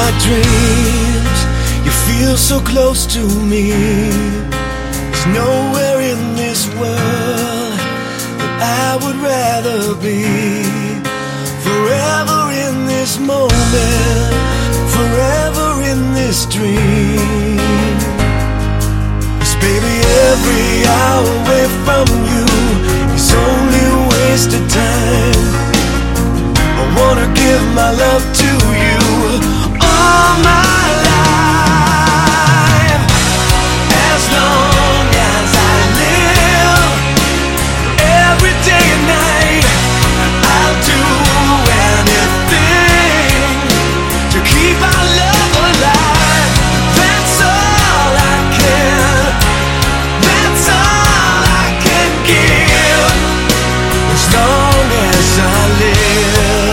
my dreams, you feel so close to me. There's nowhere in this world that I would rather be. Forever in this moment, forever in this dream. 'Cause baby, every hour away from you is only a waste of time. I wanna give my love to you all my life. As long as I live, every day and night, I'll do anything to keep our love alive. That's all I can, that's all I can give, as long as I live.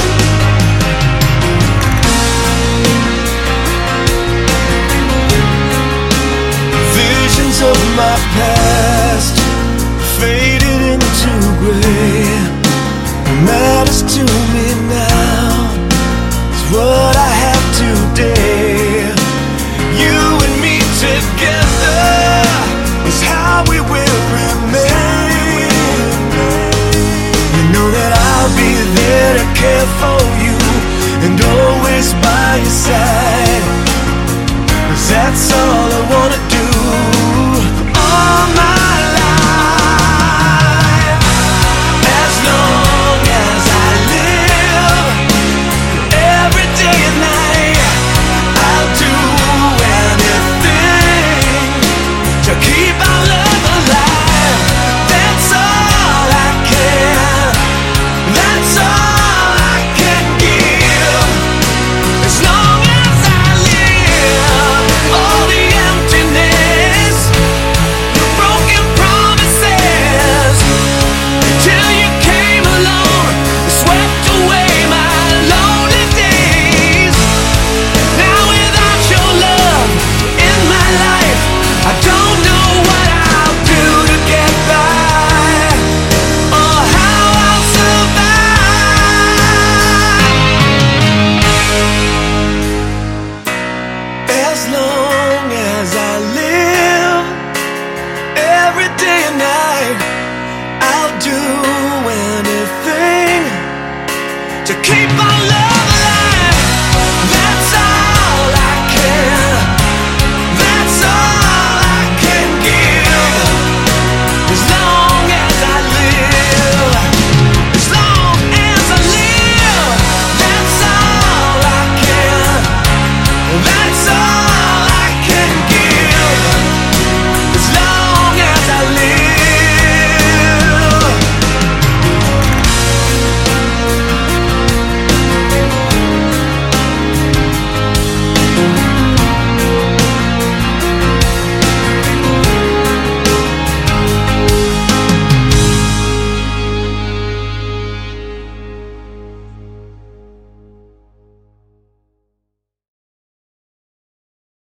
Visions of my past faded into gray. What matters to me now is what I have today. You and me together is how we will remain. You know that I'll be there to care for you and always by your side, 'cause that's all I